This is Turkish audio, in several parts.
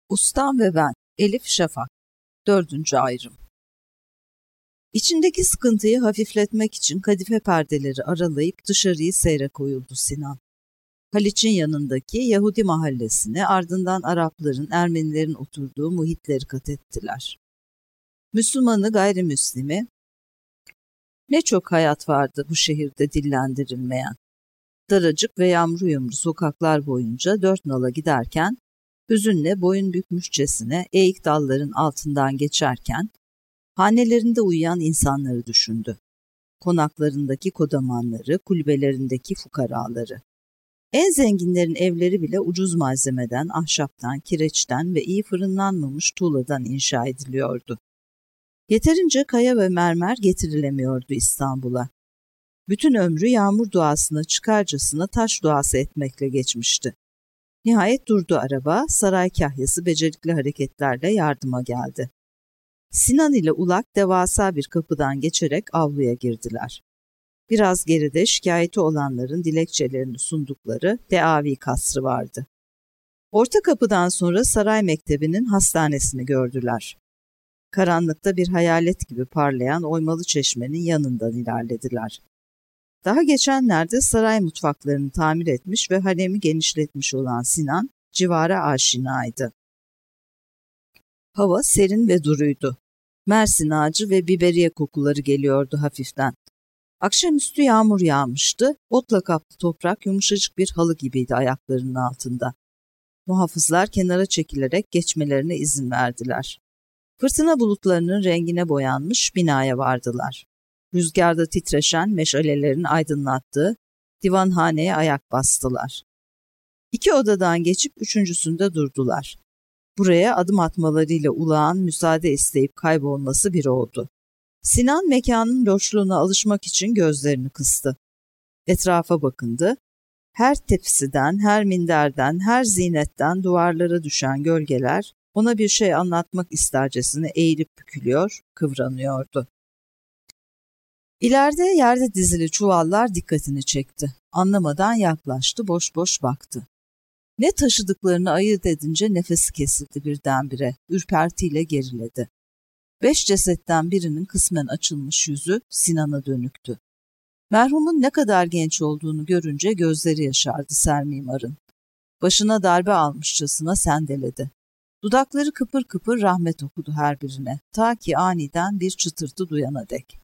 Ustam ve ben, Elif Şafak. 4. ayrım. İçindeki sıkıntıyı hafifletmek için kadife perdeleri aralayıp dışarıyı seyre koyuldu Sinan. Haliç'in yanındaki Yahudi mahallesine, ardından Arapların, Ermenilerin oturduğu muhitleri kat ettiler. Müslümanı, gayrimüslimi, ne çok hayat vardı bu şehirde dillendirilmeyen. Daracık ve yamru yumru sokaklar boyunca 4 nala giderken, hüzünle boyun bükmüşçesine eğik dalların altından geçerken, hanelerinde uyuyan insanları düşündü. Konaklarındaki kodamanları, kulübelerindeki fukaraları. En zenginlerin evleri bile ucuz malzemeden, ahşaptan, kireçten ve iyi fırınlanmamış tuğladan inşa ediliyordu. Yeterince kaya ve mermer getirilemiyordu İstanbul'a. Bütün ömrü yağmur duasına çıkarcasına taş duası etmekle geçmişti. Nihayet durdu araba, saray kahyası becerikli hareketlerle yardıma geldi. Sinan ile Ulak devasa bir kapıdan geçerek avluya girdiler. Biraz geride şikayeti olanların dilekçelerini sundukları Deavi kasrı vardı. Orta kapıdan sonra saray mektebinin hastanesini gördüler. Karanlıkta bir hayalet gibi parlayan oymalı çeşmenin yanından ilerlediler. Daha geçenlerde saray mutfaklarını tamir etmiş ve haremi genişletmiş olan Sinan, civara aşinaydı. Hava serin ve duruydu. Mersin ağacı ve biberiye kokuları geliyordu hafiften. Akşamüstü yağmur yağmıştı, otla kaplı toprak yumuşacık bir halı gibiydi ayaklarının altında. Muhafızlar kenara çekilerek geçmelerine izin verdiler. Fırtına bulutlarının rengine boyanmış binaya vardılar. Rüzgarda titreşen meşalelerin aydınlattığı divanhaneye ayak bastılar. 2 odadan geçip 3.'sünde durdular. Buraya adım atmalarıyla Ulağan müsaade isteyip kaybolması bir oldu. Sinan mekanın loşluğuna alışmak için gözlerini kıstı. Etrafa bakındı. Her tepsiden, her minderden, her zinetten duvarlara düşen gölgeler ona bir şey anlatmak istercesine eğilip bükülüyor, kıvranıyordu. İleride yerde dizili çuvallar dikkatini çekti. Anlamadan yaklaştı, boş boş baktı. Ne taşıdıklarını ayırt edince nefesi kesildi birdenbire, ürpertiyle geriledi. 5 cesetten birinin kısmen açılmış yüzü Sinan'a dönüktü. Merhumun ne kadar genç olduğunu görünce gözleri yaşardı Sermimar'ın. Başına darbe almışçasına sendeledi. Dudakları kıpır kıpır rahmet okudu her birine, ta ki aniden bir çıtırtı duyana dek.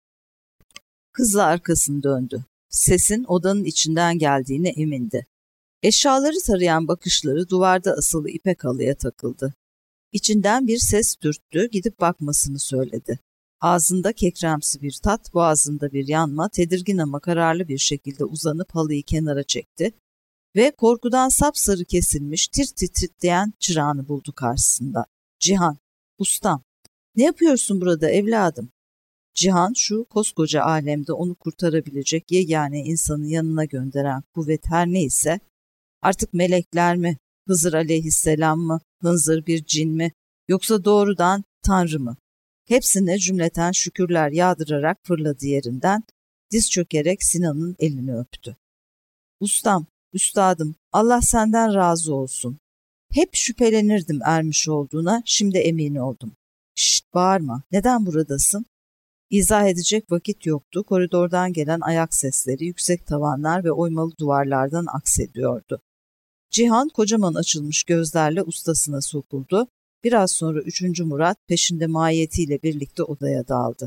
Hızla arkasını döndü. Sesin odanın içinden geldiğine emindi. Eşyaları tarayan bakışları duvarda asılı ipek halıya takıldı. İçinden bir ses dürttü, gidip bakmasını söyledi. Ağzında kekremsi bir tat, boğazında bir yanma, tedirgin ama kararlı bir şekilde uzanıp halıyı kenara çekti ve korkudan sapsarı kesilmiş, tir tir titreyen çırağını buldu karşısında. Cihan, ustam, ne yapıyorsun burada evladım? Cihan, şu koskoca alemde onu kurtarabilecek yegane insanı yanına gönderen kuvvet her neyse, artık melekler mi, Hızır aleyhisselam mı, hınzır bir cin mi, yoksa doğrudan Tanrı mı? Hepsine cümleten şükürler yağdırarak fırladı yerinden, diz çökerek Sinan'ın elini öptü. Ustam, üstadım, Allah senden razı olsun. Hep şüphelenirdim ermiş olduğuna, şimdi emin oldum. Şşt, bağırma, neden buradasın? İzah edecek vakit yoktu, koridordan gelen ayak sesleri yüksek tavanlar ve oymalı duvarlardan aksediyordu. Cihan kocaman açılmış gözlerle ustasına sokuldu. Biraz sonra 3. Murat peşinde mahiyetiyle birlikte odaya daldı.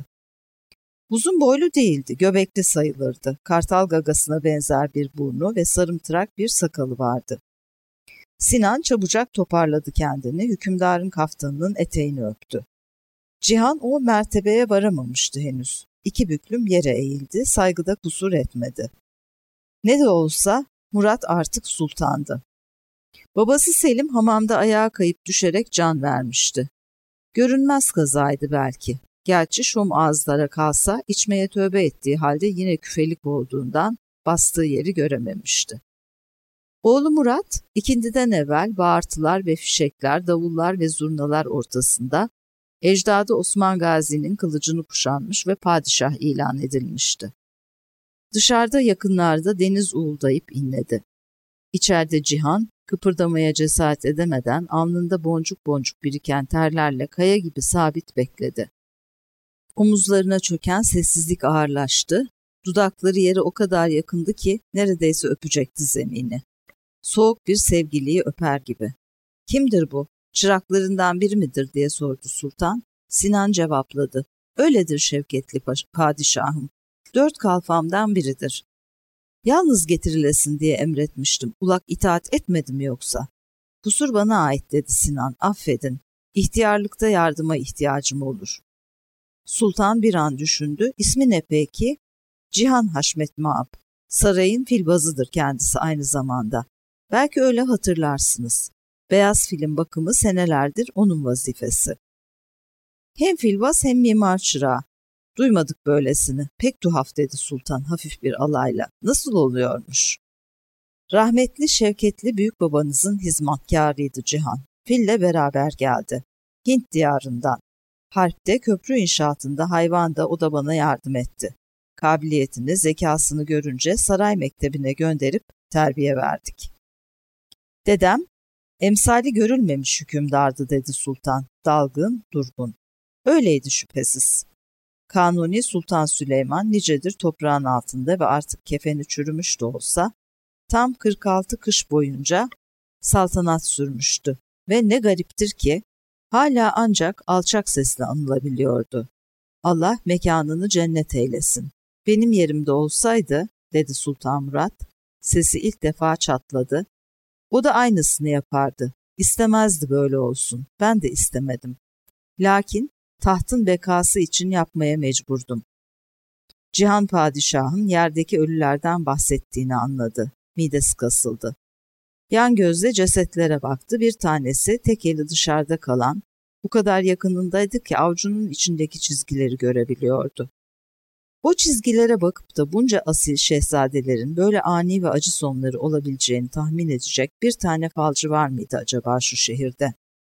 Uzun boylu değildi, göbekli sayılırdı. Kartal gagasına benzer bir burnu ve sarımtırak bir sakalı vardı. Sinan çabucak toparladı kendini, hükümdarın kaftanının eteğini öptü. Cihan o mertebeye varamamıştı henüz. 2 büklüm yere eğildi, saygıda kusur etmedi. Ne de olsa Murat artık sultandı. Babası Selim hamamda ayağa kayıp düşerek can vermişti. Görünmez kazaydı belki. Gerçi şom ağızlara kalsa içmeye tövbe ettiği halde yine küfelik olduğundan bastığı yeri görememişti. Oğlu Murat, ikindiden evvel bağırtılar ve fişekler, davullar ve zurnalar ortasında ecdadı Osman Gazi'nin kılıcını kuşanmış ve padişah ilan edilmişti. Dışarıda yakınlarda deniz uğuldayıp inledi. İçeride Cihan, Kıpırdamaya cesaret edemeden alnında boncuk boncuk biriken terlerle kaya gibi sabit bekledi. Omuzlarına çöken sessizlik ağırlaştı. Dudakları yere o kadar yakındı ki neredeyse öpecekti zemini. Soğuk bir sevgiliyi öper gibi. "Kimdir bu? Çıraklarından biri midir?" diye sordu sultan. Sinan cevapladı. "Öyledir şevketli padişahım. 4 kalfamdan biridir. Yalnız getirilesin diye emretmiştim. Ulak itaat etmedi mi yoksa?" "Kusur bana ait," dedi Sinan. "Affedin. İhtiyarlıkta yardıma ihtiyacım olur." Sultan bir an düşündü. "İsmi ne peki?" "Cihan Haşmet Maap. Sarayın filbazıdır kendisi aynı zamanda. Belki öyle hatırlarsınız. Beyaz filin bakımı senelerdir onun vazifesi." "Hem filbaz hem mimar çırağı. Duymadık böylesini. Pek tuhaf," dedi sultan hafif bir alayla. "Nasıl oluyormuş?" "Rahmetli şevketli büyük babanızın hizmetkarıydı Cihan. Fille beraber geldi. Hint diyarından. Harpte, köprü inşaatında, hayvanda o da bana yardım etti. Kabiliyetini, zekasını görünce saray mektebine gönderip terbiye verdik." "Dedem, emsali görülmemiş hükümdardı," dedi sultan, dalgın, durgun. "Öyleydi şüphesiz. Kanuni Sultan Süleyman nicedir toprağın altında ve artık kefeni çürümüş de olsa tam 46 kış boyunca saltanat sürmüştü ve ne gariptir ki hala ancak alçak sesle anılabiliyordu. Allah mekanını cennet eylesin. Benim yerimde olsaydı," dedi Sultan Murat, sesi ilk defa çatladı, "o da aynısını yapardı. İstemezdi böyle olsun. Ben de istemedim. Lakin tahtın bekası için yapmaya mecburdum." Cihan padişahın yerdeki ölülerden bahsettiğini anladı. Midesi kasıldı. Yan gözle cesetlere baktı. Bir tanesi tek eli dışarıda kalan, bu kadar yakınındaydı ki avucunun içindeki çizgileri görebiliyordu. O çizgilere bakıp da bunca asil şehzadelerin böyle ani ve acı sonları olabileceğini tahmin edecek bir tane falcı var mıydı acaba şu şehirde?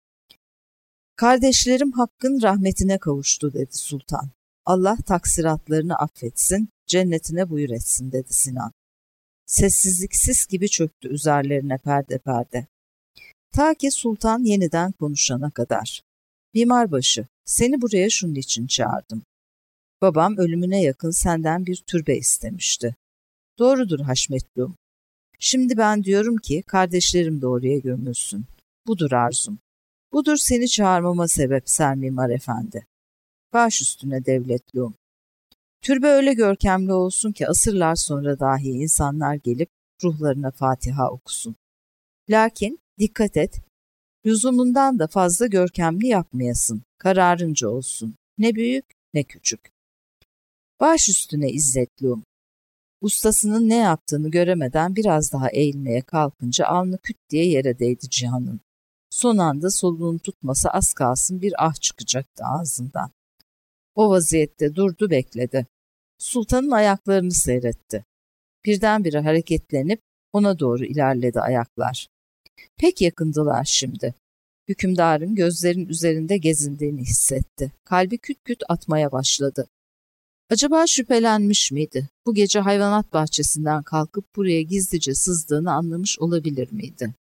"Kardeşlerim Hakk'ın rahmetine kavuştu," dedi sultan. "Allah taksiratlarını affetsin, cennetine buyur etsin," dedi Sinan. Sessizlik sis gibi çöktü üzerlerine perde perde. Ta ki sultan yeniden konuşana kadar. "Mimarbaşı, seni buraya şunun için çağırdım. Babam ölümüne yakın senden bir türbe istemişti. Doğrudur Haşmetlum. Şimdi ben diyorum ki kardeşlerim de oraya gömülsün. Budur arzum. Budur seni çağırmama sebep Sermimar Efendi. Baş üstüne devletliğim. Türbe öyle görkemli olsun ki asırlar sonra dahi insanlar gelip ruhlarına Fatiha okusun. Lakin dikkat et, lüzumundan da fazla görkemli yapmayasın, kararınca olsun. Ne büyük ne küçük. Baş üstüne İzzetliğim." Ustasının ne yaptığını göremeden biraz daha eğilmeye kalkınca alnı küt diye yere değdi Cihan'ın. Son anda soluğunu tutmasa az kalsın bir ah çıkacaktı ağzından. O vaziyette durdu, bekledi. Sultanın ayaklarını seyretti. Birdenbire hareketlenip ona doğru ilerledi ayaklar. Pek yakındılar şimdi. Hükümdarın gözlerin üzerinde gezindiğini hissetti. Kalbi küt küt atmaya başladı. Acaba şüphelenmiş miydi? Bu gece hayvanat bahçesinden kalkıp buraya gizlice sızdığını anlamış olabilir miydi?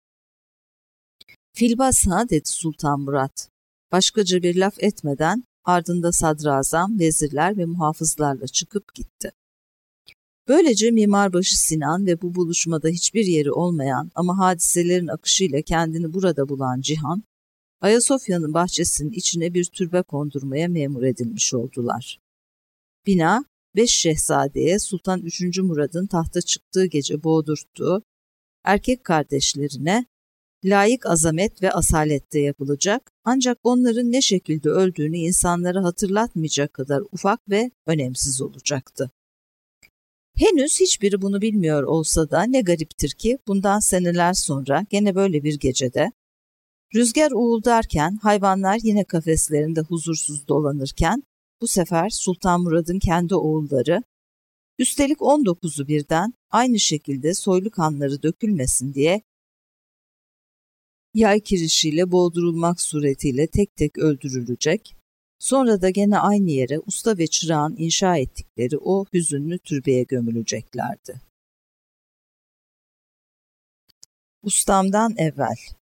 "Filbaz ha," dedi Sultan Murat. Başkaca bir laf etmeden ardında sadrazam, vezirler ve muhafızlarla çıkıp gitti. Böylece mimarbaşı Sinan ve bu buluşmada hiçbir yeri olmayan ama hadiselerin akışıyla kendini burada bulan Cihan, Ayasofya'nın bahçesinin içine bir türbe kondurmaya memur edilmiş oldular. Bina, 5 şehzadeye Sultan 3. Murad'ın tahta çıktığı gece boğdurttuğu erkek kardeşlerine layık azamet ve asalette yapılacak, ancak onların ne şekilde öldüğünü insanlara hatırlatmayacak kadar ufak ve önemsiz olacaktı. Henüz hiçbiri bunu bilmiyor olsa da ne gariptir ki bundan seneler sonra gene böyle bir gecede, rüzgar uğuldarken hayvanlar yine kafeslerinde huzursuz dolanırken, bu sefer Sultan Murad'ın kendi oğulları, üstelik 19'u birden aynı şekilde soylu kanları dökülmesin diye yay kirişiyle boğdurulmak suretiyle tek tek öldürülecek, sonra da gene aynı yere usta ve çırağın inşa ettikleri o hüzünlü türbeye gömüleceklerdi. Ustamdan evvel.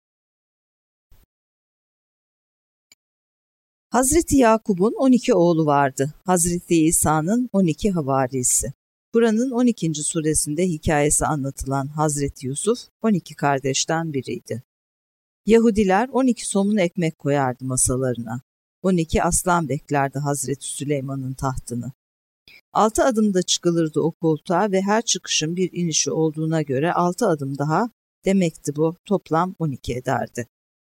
Hazreti Yakub'un 12 oğlu vardı. Hazreti İsa'nın 12 havarisi. Kur'an'ın 12. suresinde hikayesi anlatılan Hazreti Yusuf 12 kardeşten biriydi. Yahudiler 12 somun ekmek koyardı masalarına. 12 aslan beklerdi Hazreti Süleyman'ın tahtını. 6 adımda çıkılırdı o koltuğa ve her çıkışın bir inişi olduğuna göre 6 adım daha demekti bu, toplam 12 ederdi.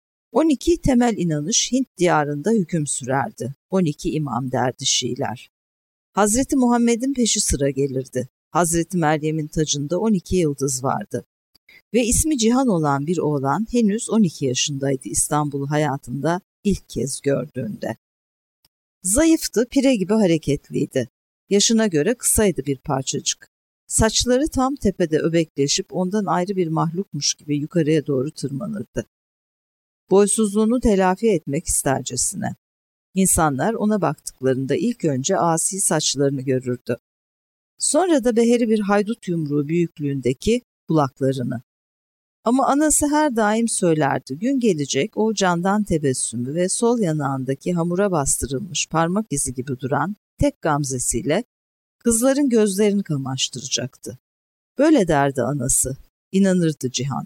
12 temel inanış Hint diyarında hüküm sürerdi. 12 imam derdi Şiiler. Hazreti Muhammed'in peşi sıra gelirdi. Hazreti Meryem'in tacında 12 yıldız vardı. Ve ismi Cihan olan bir oğlan henüz 12 yaşındaydı İstanbul'u hayatında ilk kez gördüğünde. Zayıftı, pire gibi hareketliydi. Yaşına göre kısaydı bir parçacık. Saçları tam tepede öbekleşip ondan ayrı bir mahlukmuş gibi yukarıya doğru tırmanırdı. Boysuzluğunu telafi etmek istercesine. İnsanlar ona baktıklarında ilk önce asi saçlarını görürdü. Sonra da beheri bir haydut yumruğu büyüklüğündeki kulaklarını. Ama anası her daim söylerdi, gün gelecek o candan tebessümü ve sol yanağındaki hamura bastırılmış parmak izi gibi duran tek gamzesiyle kızların gözlerini kamaştıracaktı. Böyle derdi anası, inanırdı Cihan.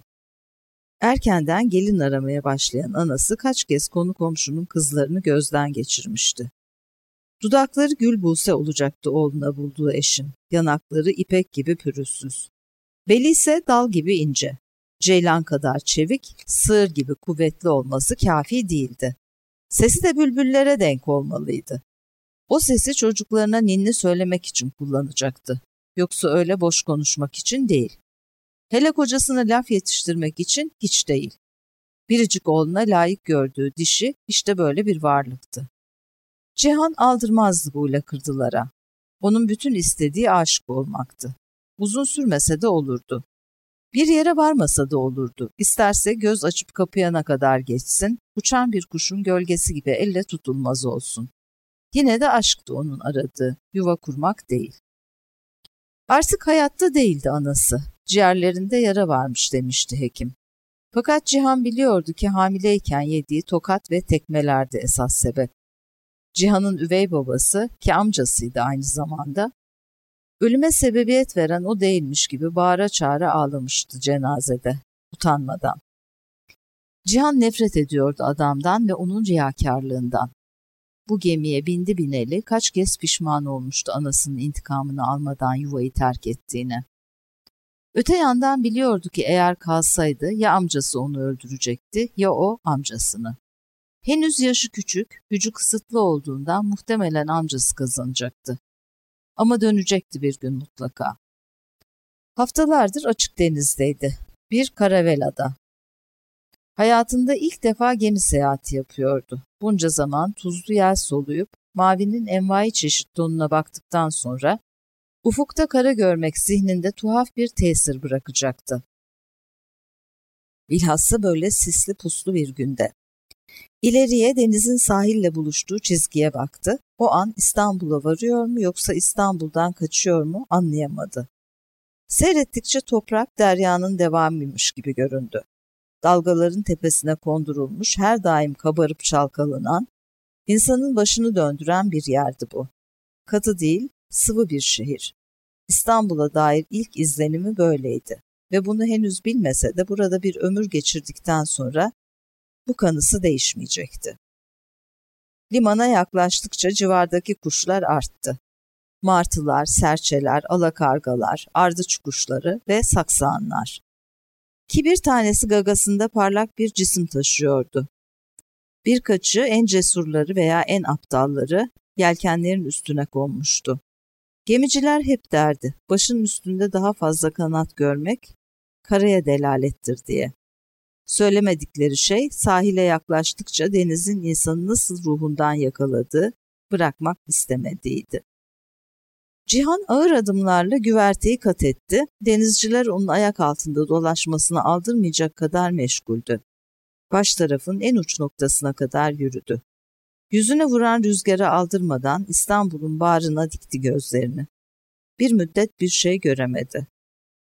Erkenden gelin aramaya başlayan anası kaç kez konu komşunun kızlarını gözden geçirmişti. Dudakları gül buse olacaktı oğluna bulduğu eşin, yanakları ipek gibi pürüzsüz. Beli ise dal gibi ince, ceylan kadar çevik, sığır gibi kuvvetli olması kafi değildi. Sesi de bülbüllere denk olmalıydı. O sesi çocuklarına ninni söylemek için kullanacaktı. Yoksa öyle boş konuşmak için değil. Hele kocasına laf yetiştirmek için hiç değil. Biricik oğluna layık gördüğü dişi işte böyle bir varlıktı. Cihan aldırmazdı bu lakırdılara. Onun bütün istediği aşık olmaktı. Uzun sürmese de olurdu. Bir yere varmasa da olurdu. İsterse göz açıp kapayana kadar geçsin, uçan bir kuşun gölgesi gibi elle tutulmaz olsun. Yine de aşktı onun aradığı, yuva kurmak değil. Artık hayatta değildi anası. Ciğerlerinde yara varmış demişti hekim. Fakat Cihan biliyordu ki hamileyken yediği tokat ve tekmelerdi esas sebep. Cihan'ın üvey babası, ki amcasıydı aynı zamanda, ölüme sebebiyet veren o değilmiş gibi bağıra çağıra ağlamıştı cenazede, utanmadan. Cihan nefret ediyordu adamdan ve onun riyakarlığından. Bu gemiye bindi bineli kaç kez pişman olmuştu anasının intikamını almadan yuvayı terk ettiğine. Öte yandan biliyordu ki eğer kalsaydı ya amcası onu öldürecekti ya o amcasını. Henüz yaşı küçük, gücü kısıtlı olduğundan muhtemelen amcası kazanacaktı. Ama dönecekti bir gün mutlaka. Haftalardır açık denizdeydi. Bir karavelada. Hayatında ilk defa gemi seyahati yapıyordu. Bunca zaman tuzlu yel soluyup mavinin envai çeşit tonuna baktıktan sonra ufukta kara görmek zihninde tuhaf bir tesir bırakacaktı. Bilhassa böyle sisli puslu bir günde. İleriye denizin sahille buluştuğu çizgiye baktı. O an İstanbul'a varıyor mu yoksa İstanbul'dan kaçıyor mu anlayamadı. Seyrettikçe toprak deryanın devamıymış gibi göründü. Dalgaların tepesine kondurulmuş, her daim kabarıp çalkalanan, insanın başını döndüren bir yerdi bu. Katı değil, sıvı bir şehir. İstanbul'a dair ilk izlenimi böyleydi ve bunu henüz bilmese de burada bir ömür geçirdikten sonra bu kanısı değişmeyecekti. Limana yaklaştıkça civardaki kuşlar arttı. Martılar, serçeler, alakargalar, ardıç kuşları ve saksağanlar. Ki bir tanesi gagasında parlak bir cisim taşıyordu. Birkaçı en cesurları veya en aptalları yelkenlerin üstüne konmuştu. Gemiciler hep derdi, başın üstünde daha fazla kanat görmek karaya delalettir diye. Söylemedikleri şey sahile yaklaştıkça denizin insanı nasıl ruhundan yakaladığı, bırakmak istemediğiydi. Cihan ağır adımlarla güverteyi kat etti. Denizciler onun ayak altında dolaşmasını aldırmayacak kadar meşguldü. Baş tarafın en uç noktasına kadar yürüdü. Yüzüne vuran rüzgara aldırmadan İstanbul'un bağrına dikti gözlerini. Bir müddet bir şey göremedi.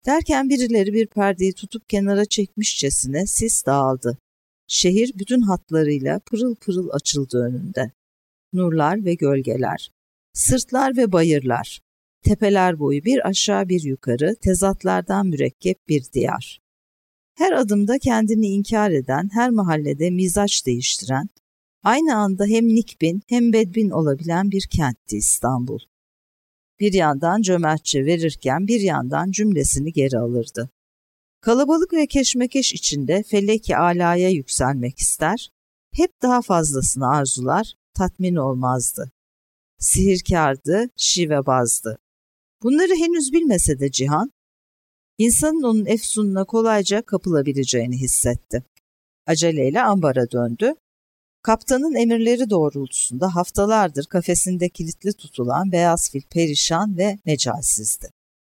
Derken birileri bir perdeyi tutup kenara çekmişçesine sis dağıldı. Şehir bütün hatlarıyla pırıl pırıl açıldı önünde. Nurlar ve gölgeler, sırtlar ve bayırlar, tepeler boyu bir aşağı bir yukarı tezatlardan mürekkep bir diyar. Her adımda kendini inkar eden, her mahallede mizaç değiştiren, aynı anda hem nikbin hem bedbin olabilen bir kentti İstanbul. Bir yandan cömertçe verirken bir yandan cümlesini geri alırdı. Kalabalık ve keşmekeş içinde felek-i alaya yükselmek ister, hep daha fazlasını arzular, tatmin olmazdı. Sihirkârdı, şivebazdı. Bunları henüz bilmese de Cihan, insanın onun efsununa kolayca kapılabileceğini hissetti. Aceleyle ambara döndü. Kaptanın emirleri doğrultusunda haftalardır kafesinde kilitli tutulan beyaz fil perişan ve mecalsizdi.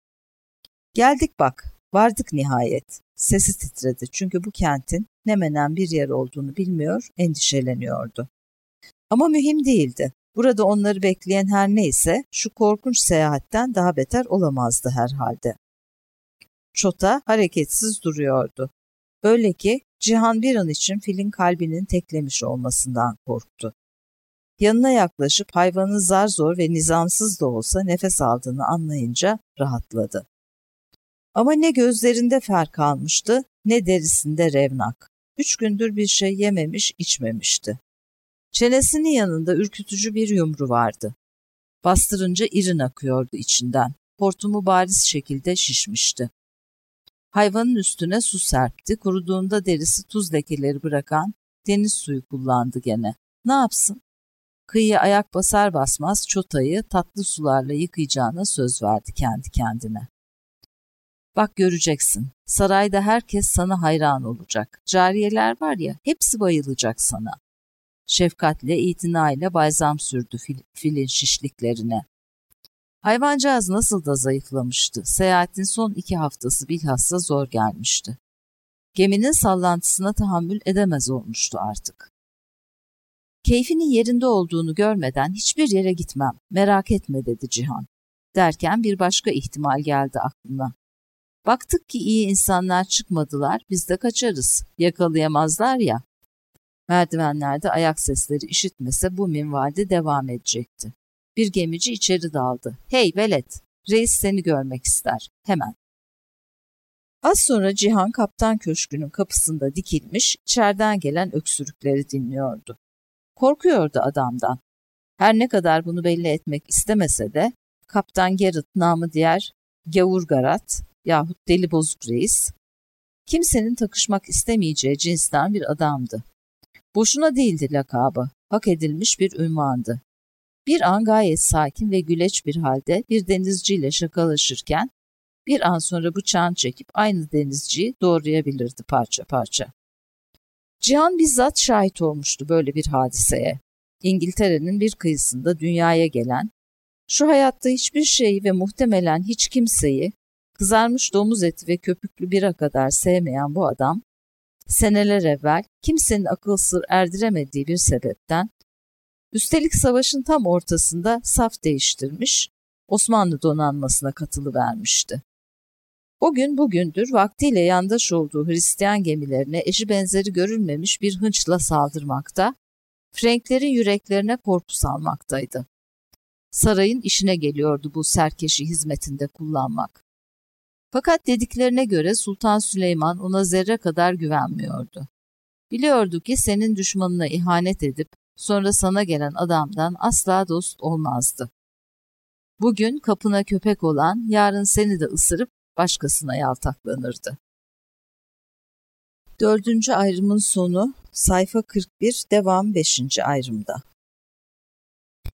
Geldik bak, vardık nihayet. Sesi titredi çünkü bu kentin ne menen bir yer olduğunu bilmiyor, endişeleniyordu. Ama mühim değildi. Burada onları bekleyen her neyse şu korkunç seyahatten daha beter olamazdı herhalde. Çota hareketsiz duruyordu. Öyle ki Cihan bir an için filin kalbinin teklemiş olmasından korktu. Yanına yaklaşıp hayvanın zar zor ve nizamsız da olsa nefes aldığını anlayınca rahatladı. Ama ne gözlerinde fer kalmıştı, ne derisinde revnak. 3 gündür bir şey yememiş, içmemişti. Çenesinin yanında ürkütücü bir yumru vardı. Bastırınca irin akıyordu içinden. Hortumu bariz şekilde şişmişti. Hayvanın üstüne su serpti, kuruduğunda derisi tuz lekeleri bırakan deniz suyu kullandı gene. Ne yapsın? Kıyıya ayak basar basmaz çotayı tatlı sularla yıkayacağına söz verdi kendi kendine. Bak göreceksin, sarayda herkes sana hayran olacak. Cariyeler var ya, hepsi bayılacak sana. Şefkatle, itinayla balzam sürdü filin şişliklerine. Hayvancağız nasıl da zayıflamıştı. Seyahatin son 2 haftası bilhassa zor gelmişti. Geminin sallantısına tahammül edemez olmuştu artık. Keyfinin yerinde olduğunu görmeden hiçbir yere gitmem, merak etme dedi Cihan. Derken bir başka ihtimal geldi aklına. Baktık ki iyi insanlar çıkmadılar, biz de kaçarız. Yakalayamazlar ya. Merdivenlerde ayak sesleri işitmese bu minvalde devam edecekti. Bir gemici içeri daldı. Hey velet, reis seni görmek ister. Hemen. Az sonra Cihan kaptan köşkünün kapısında dikilmiş, içeriden gelen öksürükleri dinliyordu. Korkuyordu adamdan. Her ne kadar bunu belli etmek istemese de, Kaptan Gerrit namı diğer Gavur Garat yahut Deli Bozuk Reis, kimsenin takışmak istemeyeceği cinsten bir adamdı. Boşuna değildi lakabı, hak edilmiş bir ünvandı. Bir an gayet sakin ve güleç bir halde bir denizciyle şakalaşırken, bir an sonra bıçağını çekip aynı denizciyi doğrayabilirdi parça parça. Cihan bizzat şahit olmuştu böyle bir hadiseye. İngiltere'nin bir kıyısında dünyaya gelen, şu hayatta hiçbir şeyi ve muhtemelen hiç kimseyi kızarmış domuz eti ve köpüklü bira kadar sevmeyen bu adam, seneler evvel kimsenin akıl sır erdiremediği bir sebepten, üstelik savaşın tam ortasında saf değiştirmiş, Osmanlı donanmasına katılıvermişti. O gün bugündür vaktiyle yandaş olduğu Hristiyan gemilerine eşi benzeri görülmemiş bir hınçla saldırmakta, Franklerin yüreklerine korku salmaktaydı. Sarayın işine geliyordu bu serkeşi hizmetinde kullanmak. Fakat dediklerine göre Sultan Süleyman ona zerre kadar güvenmiyordu. Biliyordu ki senin düşmanına ihanet edip sonra sana gelen adamdan asla dost olmazdı. Bugün kapına köpek olan yarın seni de ısırıp başkasına yaltaklanırdı. 4. ayrımın sonu sayfa 41, devam 5. ayrımda.